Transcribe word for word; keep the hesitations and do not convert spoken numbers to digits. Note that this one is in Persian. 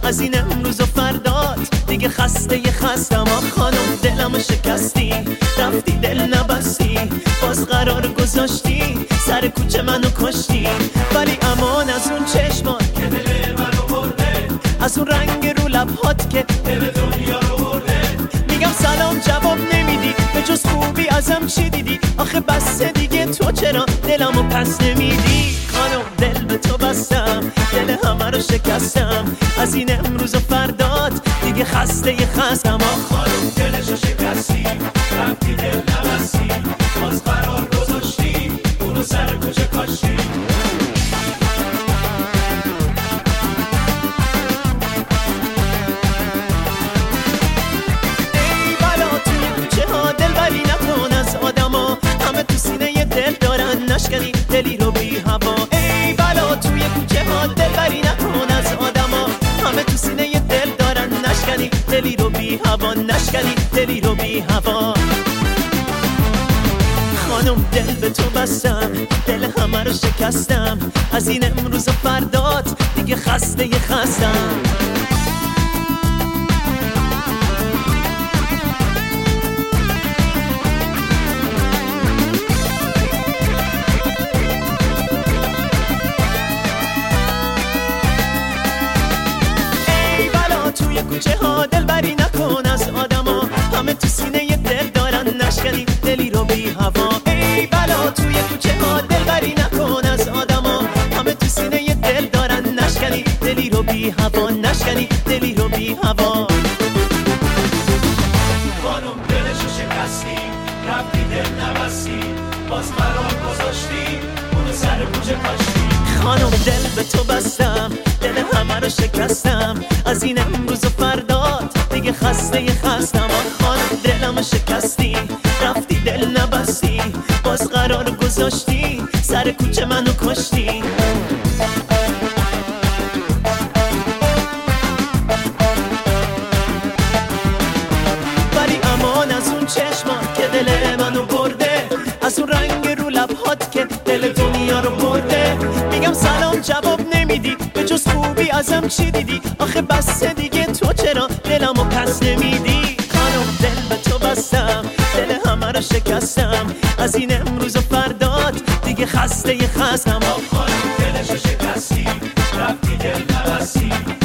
از این امروز و فردات دیگه خسته ی خستم. آ خانم دلمو شکستی، رفتی دل نبستی، باز قرار گذاشتی سر کوچه منو کشتی. ولی امان از اون چشمات که دل منو برده، از اون رنگ رو لبهات که دل دنیا رو برده. میگم سلام جواب نمیدی، به جز خوبی ازم چی دیدی؟ آخه بسته دیگه تو چرا دلمو پس نمیدی؟ خانم دل به تو بستم، دل همه رو شکستم، از این امروز و فردات دیگه خسته ی خستم. آ خانم دلشو شکستی، رفتی دل نبستی، باز قرار گذاشتی اونو سر کوچه کاشتی. ای بلا توی کوچه ها دلبری نکن از آدما، همه تو سینه ی دل دارن نشکنی دلی رو بی هوا. ای بلا توی کوچه ها دلبری نکن از آدما، همه تو سینه ی دل دارن نشکنی دلی رو بی هوا، نشکنی دلی رو بی هوا. خانم دل به تو بستم، دل همه رو شکستم، از این امروز و فردات دیگه خسته ی خستم. توی کوچه ها دلبری نکن از آدما، همه تو سینه ی دل دارن نشکنی دلی رو بی هوا. ای بلا توی کوچه ها دلبری نکن از آدما، همه تو سینه ی دل دارن نشکنی دلی رو بی هوا، نشکنی دلی رو بی هوا. خانم دلشو شکستی، رفتی دل نبستی، باز قرار گذاشتی اونو سر کوچه کاشتی. خانم دل به تو بستم، دل همه رو شکستم، از این امروز و فردات دیگه خسته ی خستم. آ خانم دلمو شکستی، رفتی دل نبستی، باز قرار گذاشتی سر کوچه منو کشتی. ولی امان از اون چشمات که دل منو برده، از اون رنگ رو لبهات که دل دنیا رو برده. میگم سلام جواب نمیدی، به جز خوبی ازم چی دیدی؟ آخه بسته دیگه تو چرا دلمو پس نمیدی؟ خانم دل به تو بستم، دل همه رو شکستم، از این امروز و فردات دیگه خسته ی خستم. آ خانم دلشو شکستی، رفتی دل نبستی،